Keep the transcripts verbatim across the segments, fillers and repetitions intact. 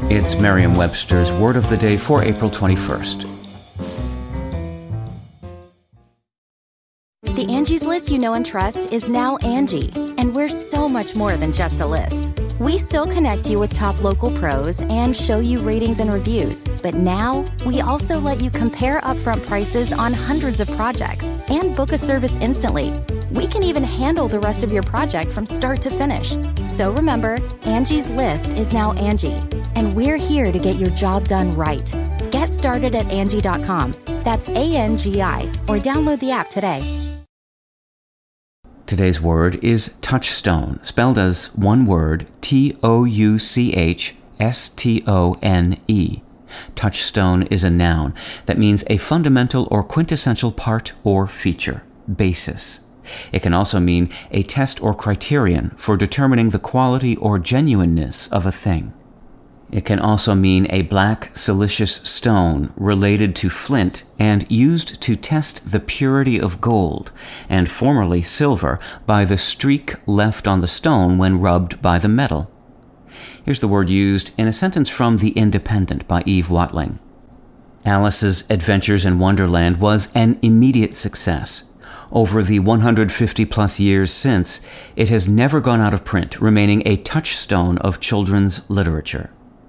It's Merriam-Webster's Word of the Day for April twenty-first. The Angie's List you know and trust is now Angie, and we're so much more than just a list. We still connect you with top local pros and show you ratings and reviews, but now we also let you compare upfront prices on hundreds of projects and book a service instantly. We can even handle the rest of your project from start to finish. So remember, Angie's List is now Angie, and we're here to get your job done right. Get started at Angie dot com. That's A N G I, or download the app today. Today's word is touchstone, spelled as one word, T O U C H S T O N E. Touchstone is a noun that means a fundamental or quintessential part or feature, basis. It can also mean a test or criterion for determining the quality or genuineness of a thing. It can also mean a black silicious stone related to flint and used to test the purity of gold, and formerly silver, by the streak left on the stone when rubbed by the metal. Here's the word used in a sentence from The Independent by Eve Watling. Alice's Adventures in Wonderland was an immediate success. Over the one hundred fifty plus years since, it has never gone out of print, remaining a touchstone of children's literature.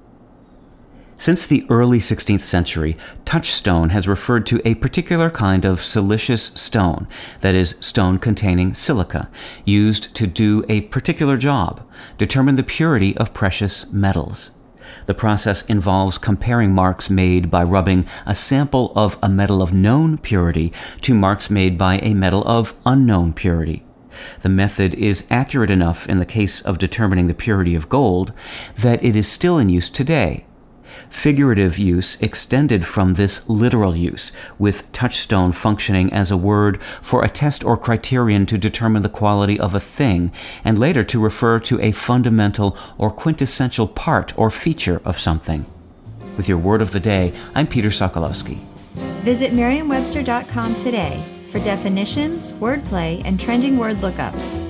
Since the early sixteenth century, touchstone has referred to a particular kind of silicious stone, that is, stone containing silica, used to do a particular job, determine the purity of precious metals. The process involves comparing marks made by rubbing a sample of a metal of known purity to marks made by a metal of unknown purity. The method is accurate enough in the case of determining the purity of gold that it is still in use today. Figurative use extended from this literal use, with touchstone functioning as a word for a test or criterion to determine the quality of a thing, and later to refer to a fundamental or quintessential part or feature of something. With your Word of the Day, I'm Peter Sokolowski. Visit Merriam Webster dot com today for definitions, wordplay, and trending word lookups.